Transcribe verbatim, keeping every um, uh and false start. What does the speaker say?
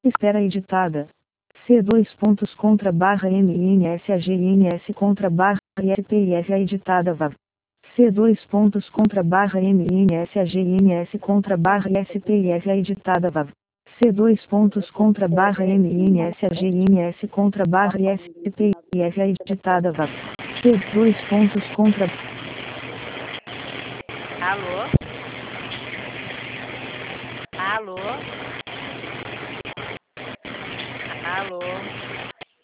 Espera editada. C dois pontos contra barra M N S A G N S contra barra S P I F A editada V A V. C dois pontos contra barra M N S A G N S contra barra S P I F A editada V A V. C dois pontos contra barra M N S A G N S contra barra S P I F A editada V A V. C dois pontos contra. Alô? Alô? Alô?